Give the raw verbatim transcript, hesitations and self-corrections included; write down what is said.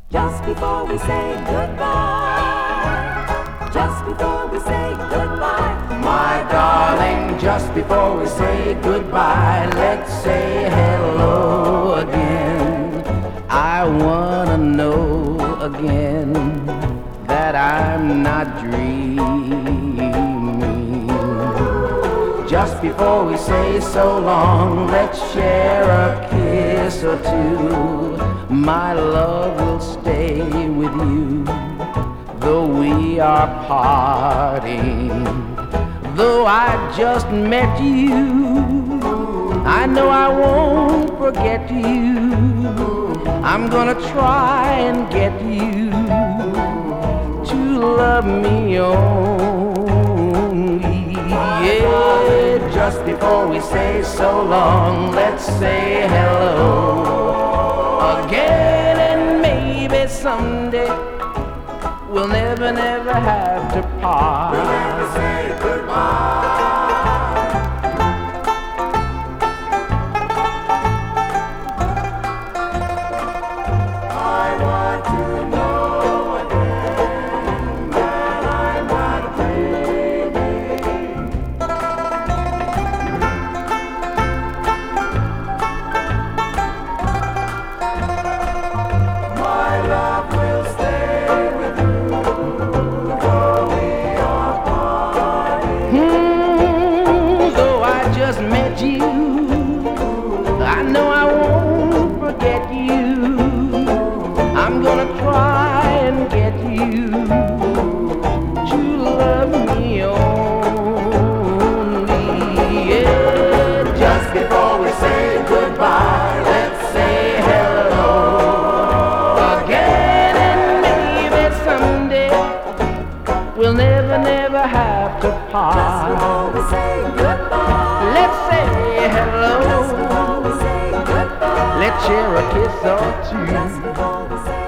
Just before we say goodbye, just before we say goodbye, my darling, just before we say goodbye, let's say hello again. I wanna know again that I'm not dreaming. Just before we say so long, let's share a kiss or two. My love will stay with you, though we are parting. Though I just met you, I know I won't forget you. I'm gonna try and get you to love me only. Yeah, just before we say so long, let's say hello again, and maybe someday we'll never, never have to part. we'll never say goodbye. I want to know again that I'm not dreaming. My love will stay with you, though we are parting. Hmm, though I just met you, I know I won't forget you. I'm gonna try and get you to love me only. Yeah, just before we say goodbye, let's say hello again, and maybe someday we'll never, never have to Just part. before we say goodbye, Let's say hello. just before we say goodbye, Let's share a kiss or two. just before we say